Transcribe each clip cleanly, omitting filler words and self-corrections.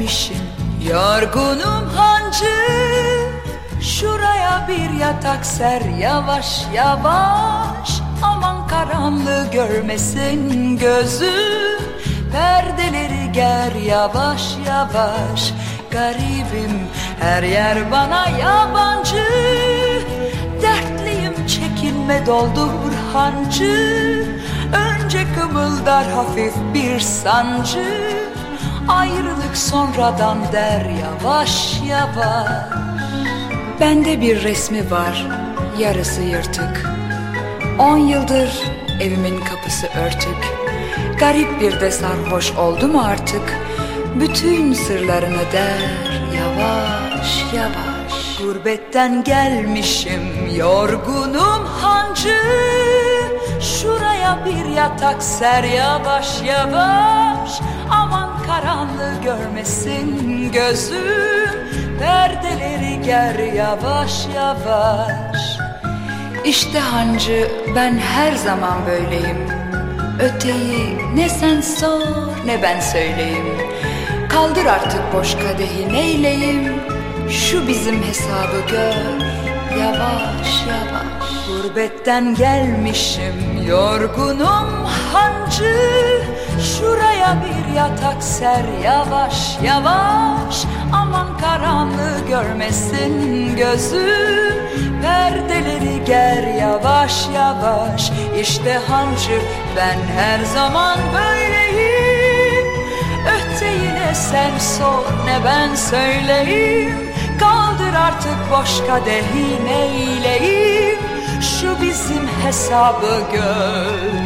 gelmişim, yorgunum hancı. Şuraya bir yatak ser yavaş yavaş, aman karanlığı görmesin gözüm. Perdeleri ger yavaş yavaş, garibim her yer bana yabancı. Dertliyim çekinme doldur hancı, önce kımıldar hafif bir sancı. Ayrılık sonradan der yavaş yavaş. Bende bir resmi var, yarısı yırtık. 10 yıldır evimin kapısı örtük. Garip bir de sarhoş oldu mu artık, bütün sırlarını der yavaş yavaş. Gurbetten gelmişim, yorgunum hancı. Şuraya bir yatak ser yavaş yavaş, aman karanlığı görmesin gözüm. Perdeleri ger yavaş yavaş. İşte hancı, ben her zaman böyleyim. Öteyi ne sen sor ne ben söyleyeyim. Kaldır artık boş kadehi neyleyim, şu bizim hesabı gör yavaş yavaş. Gurbetten gelmişim, yorgunum hancı. Şuraya bir yatak ser yavaş yavaş, aman karanlığı görmesin gözüm. Perdeleri ger yavaş yavaş. İşte hancı, ben her zaman böyleyim. Öteyi ne sen sor ne ben söyleyeyim. Kaldır artık boş kadehi neyleyim, şu bizim hesabı gör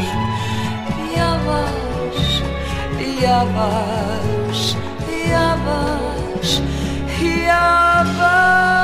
yavaş yavaş yavaş yavaş.